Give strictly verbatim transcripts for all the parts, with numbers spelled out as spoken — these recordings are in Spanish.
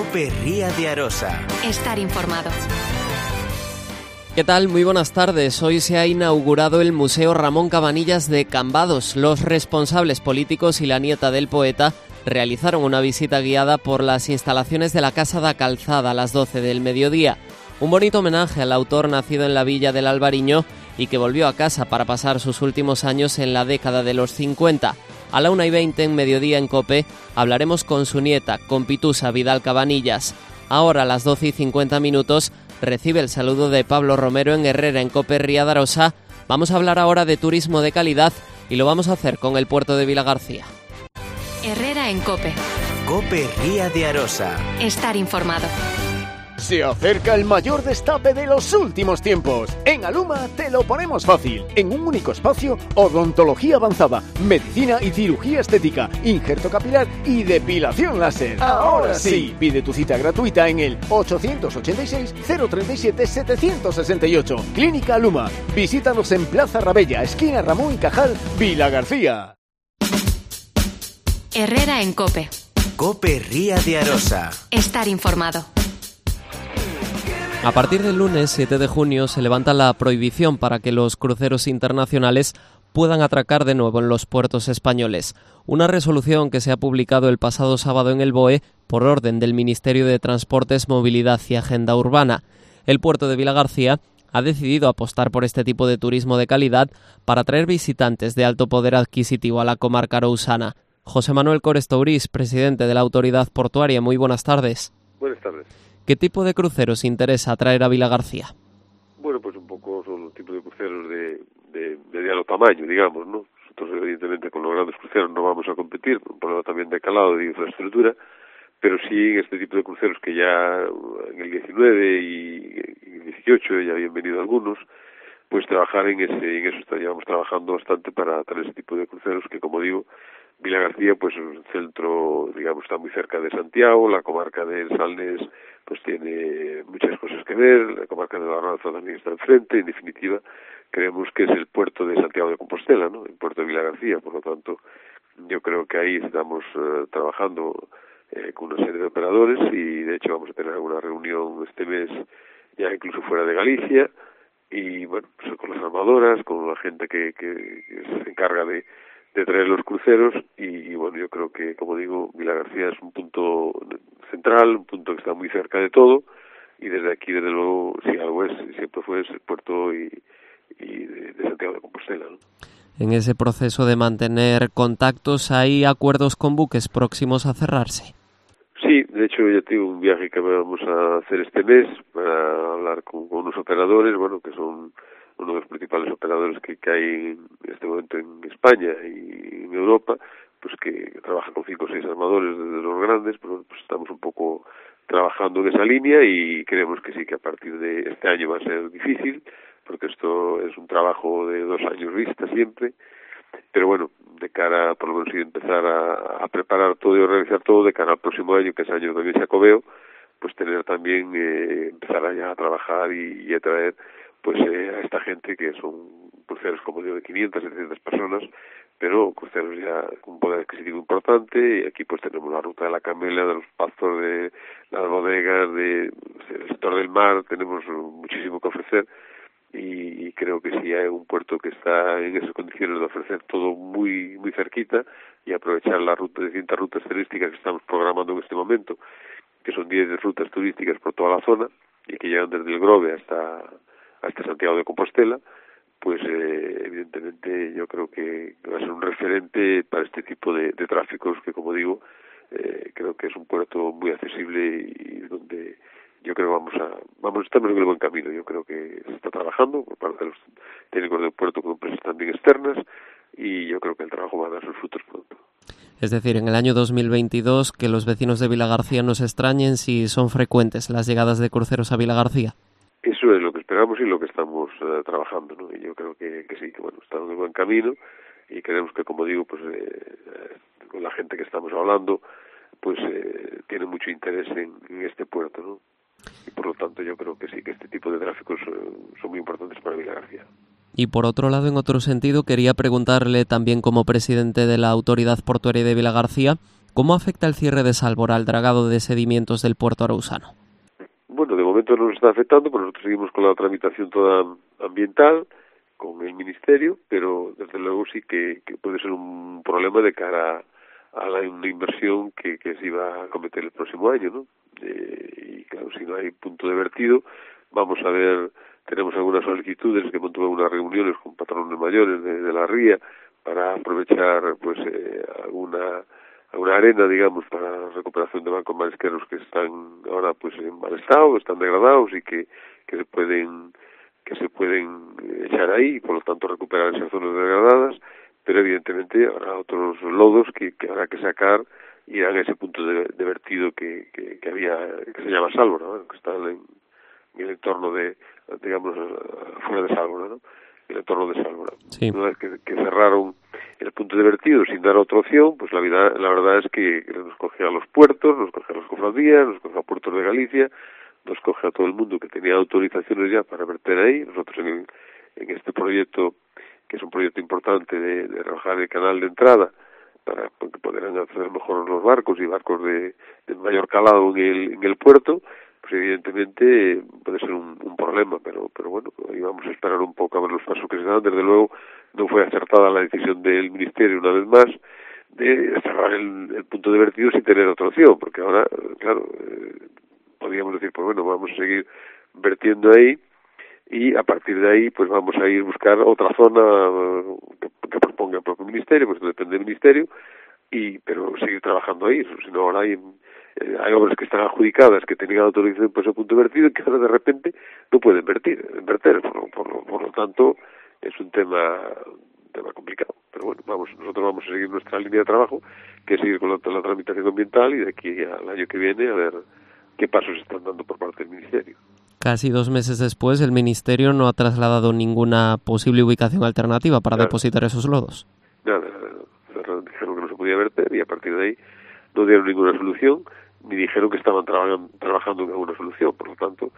COPE Ría de Arosa. Estar informado. ¿Qué tal? Muy buenas tardes. Hoy se ha inaugurado el Museo Ramón Cabanillas de Cambados. Los responsables políticos y la nieta del poeta realizaron una visita guiada por las instalaciones de la Casa da Calzada a las doce del mediodía. Un bonito homenaje al autor nacido en la villa del Albariño y que volvió a casa para pasar sus últimos años en la década de los cincuenta. A la una y veinte en Mediodía en COPE hablaremos con su nieta, con Pitusa Vidal Cabanillas. Ahora a las doce y cincuenta minutos recibe el saludo de Pablo Romero en Herrera en COPE Ría de Arosa. Vamos a hablar ahora de turismo de calidad y lo vamos a hacer con el puerto de Vilagarcía. Herrera en COPE. COPE Ría de Arosa. Estar informado. Se acerca el mayor destape de los últimos tiempos. En Aluma te lo ponemos fácil. En un único espacio, odontología avanzada, medicina y cirugía estética, injerto capilar y depilación láser. Ahora sí, pide tu cita gratuita en el ochocientos ochenta y seis, cero treinta y siete, setecientos sesenta y ocho. Clínica Aluma. Visítanos en Plaza Rabella, esquina Ramón y Cajal, Vilagarcía. Herrera en COPE. COPE Ría de Arosa. Estar informado. A partir del lunes siete de junio se levanta la prohibición para que los cruceros internacionales puedan atracar de nuevo en los puertos españoles. Una resolución que se ha publicado el pasado sábado en el B O E por orden del Ministerio de Transportes, Movilidad y Agenda Urbana. El puerto de Vilagarcía ha decidido apostar por este tipo de turismo de calidad para atraer visitantes de alto poder adquisitivo a la comarca arousana. José Manuel Cores Tourís, presidente de la Autoridad Portuaria, muy buenas tardes. Buenas tardes. ¿Qué tipo de cruceros interesa atraer a Vilagarcía? Bueno, pues un poco son los tipos de cruceros de, de mediano tamaño, digamos, ¿no? Nosotros evidentemente con los grandes cruceros no vamos a competir, por un problema también de calado de infraestructura, pero sí en este tipo de cruceros que ya en el diecinueve y en el dieciocho ya habían venido algunos, pues trabajar en ese, en eso llevamos trabajando bastante para traer ese tipo de cruceros que, como digo, Vilagarcía, pues es un centro, digamos, está muy cerca de Santiago, la comarca de Salnes pues tiene muchas cosas que ver, la comarca de Barranza también está enfrente, en definitiva, creemos que es el puerto de Santiago de Compostela, ¿no? El puerto de Vilagarcía, por lo tanto, yo creo que ahí estamos uh, trabajando eh, con una serie de operadores y de hecho vamos a tener alguna reunión este mes ya incluso fuera de Galicia y bueno, pues con las armadoras, con la gente que, que, que se encarga de de traer los cruceros y, y bueno, yo creo que, como digo, Vilagarcía es un punto central, un punto que está muy cerca de todo y desde aquí, desde luego, si algo es, siempre fue el puerto y, y de, de Santiago de Compostela, ¿no? En ese proceso de mantener contactos, ¿hay acuerdos con buques próximos a cerrarse? Sí, de hecho ya tengo un viaje que vamos a hacer este mes para hablar con, con unos operadores, bueno, que son uno de los principales operadores que, que hay en este momento en España y en Europa, pues que trabaja con cinco o seis armadores desde los grandes, pero pues estamos un poco trabajando en esa línea y creemos que sí, que a partir de este año va a ser difícil, porque esto es un trabajo de dos años vista siempre, pero bueno, de cara, por lo menos, si empezar a, a preparar todo y a realizar todo de cara al próximo año, que es año también Jacobeo, pues tener también, eh, empezar allá a trabajar y, y a traer pues eh, a esta gente que son cruceros, como digo, de quinientas, setecientas personas, pero cruceros ya con un poder adquisitivo importante, y aquí pues tenemos la ruta de la Camela, de los pastos, de las bodegas, de pues, el sector del mar, tenemos muchísimo que ofrecer, y, y creo que sí hay un puerto que está en esas condiciones de ofrecer todo muy muy cerquita, y aprovechar las rutas, distintas rutas turísticas que estamos programando en este momento, que son diez rutas turísticas por toda la zona, y que llegan desde el Grove hasta hasta Santiago de Compostela, pues eh, evidentemente yo creo que va a ser un referente para este tipo de, de tráficos que, como digo, eh, creo que es un puerto muy accesible y donde yo creo que vamos a vamos estamos en el buen camino. Yo creo que se está trabajando por parte de los técnicos del puerto con empresas también externas y yo creo que el trabajo va a dar sus frutos pronto. Es decir, en el año dos mil veintidós, que los vecinos de Vilagarcía no se extrañen si son frecuentes las llegadas de cruceros a Vilagarcía. Eso es lo que esperamos y lo que estamos uh, trabajando, ¿no? Y yo creo que, que sí, que bueno, estamos en el buen camino y creemos que, como digo, pues eh, con la gente que estamos hablando, pues eh, tiene mucho interés en, en este puerto, ¿no? Y por lo tanto yo creo que sí, que este tipo de tráficos uh, son muy importantes para Vilagarcía. Y por otro lado, en otro sentido, quería preguntarle también como presidente de la Autoridad Portuaria de Vilagarcía, ¿Cómo afecta el cierre de Sálvora al dragado de sedimentos del puerto arousano? Bueno, de momento no nos está afectando, pero nosotros seguimos con la tramitación toda ambiental, con el Ministerio, pero desde luego sí que, que puede ser un problema de cara a la una inversión que, que se iba a cometer el próximo año, ¿no? Eh, y claro, si no hay punto de vertido, vamos a ver, tenemos algunas solicitudes que mantuve unas reuniones con patrones mayores de, de la ría para aprovechar pues eh, alguna alguna arena, digamos, para recuperación de bancos marisqueros que están ahora pues en mal estado, están degradados y que, que se pueden que se pueden echar ahí y por lo tanto recuperar esas zonas degradadas, pero evidentemente habrá otros lodos que, que habrá que sacar y irán a ese punto de, de vertido que, que, que había, que se llama Sálvora, ¿no? Que está en, en el entorno de, digamos, fuera de Sálvora, ¿no? El entorno de Sálvora. Sí. Una vez que, que cerraron el punto de vertido sin dar otra opción, pues la vida, la verdad es que nos coge a los puertos, nos coge a las cofradías, nos coge a puertos de Galicia, nos coge a todo el mundo que tenía autorizaciones ya para verter ahí. Nosotros en, en este proyecto, que es un proyecto importante de, de rebajar el canal de entrada para que pudieran acceder mejor los barcos y barcos de, de mayor calado en el, en el puerto, pues evidentemente puede ser un, un problema, pero pero bueno, ahí vamos a esperar un poco a ver los pasos que se dan. Desde luego no fue acertada la decisión del Ministerio una vez más de cerrar el, el punto de vertido sin tener otra opción, porque ahora, claro, eh, podríamos decir, pues bueno, vamos a seguir vertiendo ahí y a partir de ahí pues vamos a ir a buscar otra zona que, que proponga el propio Ministerio, pues depende del Ministerio, y pero seguir trabajando ahí, si no ahora hay eh, hay obras que están adjudicadas que tenían autorización por ese punto de vertido y que ahora de repente no pueden vertir, verter, por, lo, por, lo, por lo tanto es un tema un tema complicado, pero bueno, vamos nosotros vamos a seguir nuestra línea de trabajo, que es seguir con la, la tramitación ambiental y de aquí al año que viene a ver qué pasos se están dando por parte del Ministerio. Casi dos meses después, el Ministerio no ha trasladado ninguna posible ubicación alternativa para Claro. depositar esos lodos. Nada, nada, dijeron que no se podía verter y a partir de ahí no dieron ninguna solución, ni dijeron que estaban traba- trabajando en alguna solución, por lo tanto,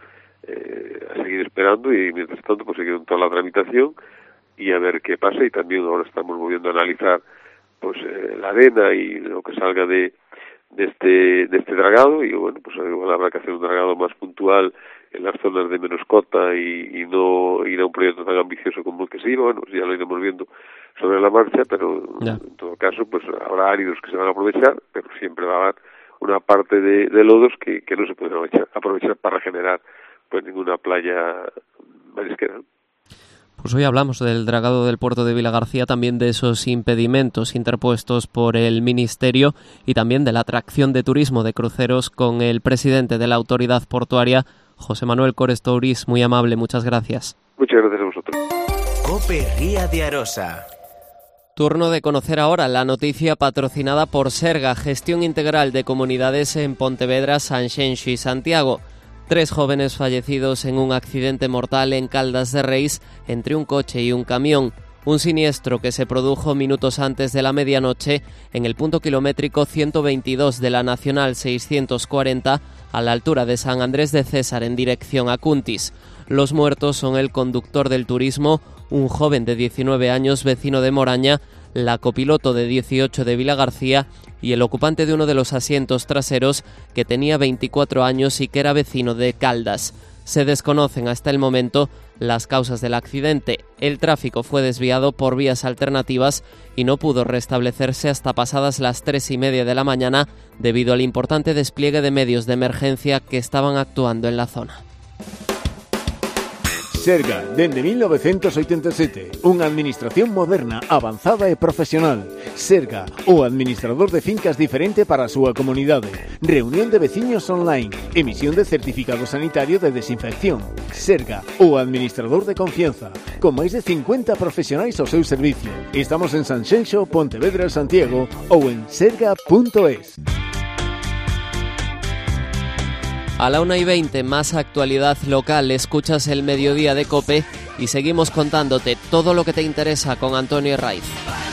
eh, a seguir esperando y mientras tanto pues seguir toda la tramitación y a ver qué pasa, y también ahora estamos volviendo a analizar pues eh, la arena y lo que salga de de este de este dragado, y bueno, pues igual habrá que hacer un dragado más puntual en las zonas de menos cota y, y no ir a un proyecto tan ambicioso como el que se iba. Bueno, pues ya lo iremos viendo sobre la marcha, pero ya. En todo caso pues habrá áridos que se van a aprovechar, pero siempre va a haber una parte de, de lodos que, que no se pueden aprovechar, aprovechar para generar pues ninguna playa marisquera. Pues hoy hablamos del dragado del puerto de Vilagarcía, también de esos impedimentos interpuestos por el Ministerio y también de la atracción de turismo de cruceros con el presidente de la autoridad portuaria, José Manuel Cores Tourís. Muy amable, muchas gracias. Muchas gracias a vosotros. COPE Ría de Arosa. Turno de conocer ahora la noticia patrocinada por Serga, gestión integral de comunidades en Pontevedra, Sanxenxo y Santiago. Tres jóvenes fallecidos en un accidente mortal en Caldas de Reis entre un coche y un camión. Un siniestro que se produjo minutos antes de la medianoche en el punto kilométrico ciento veintidós de la Nacional seiscientos cuarenta a la altura de San Andrés de César en dirección a Cuntis. Los muertos son el conductor del turismo, un joven de diecinueve años vecino de Moraña, la copiloto de dieciocho de Vilagarcía y el ocupante de uno de los asientos traseros que tenía veinticuatro años y que era vecino de Caldas. Se desconocen hasta el momento las causas del accidente. El tráfico fue desviado por vías alternativas y no pudo restablecerse hasta pasadas las tres y media de la mañana debido al importante despliegue de medios de emergencia que estaban actuando en la zona. Serga, dende mil novecientos oitenta e sete, unha administración moderna, avanzada e profesional. Serga, o administrador de fincas diferente para a súa comunidade. Reunión de veciños online, emisión de certificado sanitario de desinfección. Serga, o administrador de confianza, con máis de cincuenta profesionais ao seu servicio. Estamos en Sanxenxo, Pontevedra, Santiago ou en serga punto es. A la una y veinte, más actualidad local. Escuchas el mediodía de COPE y seguimos contándote todo lo que te interesa con Antonio Herraiz.